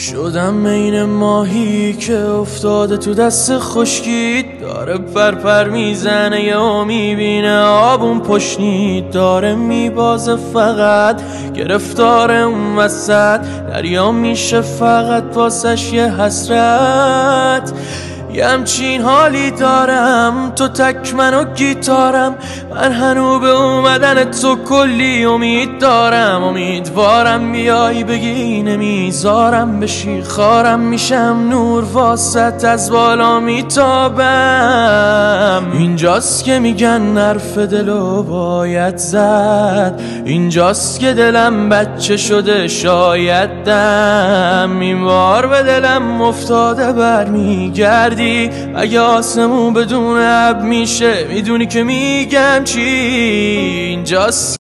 شدم عین ماهی که افتاده تو دست خشکی، داره پر میزنه یا میبینه آبون پشنید، داره میبازه فقط گرفتار اون وسط، دریا میشه فقط واسش یه حسرت. یه همچین حالی دارم تو تک من و گیتارم، من هنو به اومدن تو کلی امید دارم، امیدوارم بیایی بگی نمیذارم بشی خارم، میشم نور واسط از بالا میتابم. اینجاست که میگن حرف دلو باید زد، اینجاست که دلم بچه شده شاید دم، این بار به دلم افتاده برمیگردی، اگه آسمون بدون ابر میشه میدونی که میگم چی. اینجاست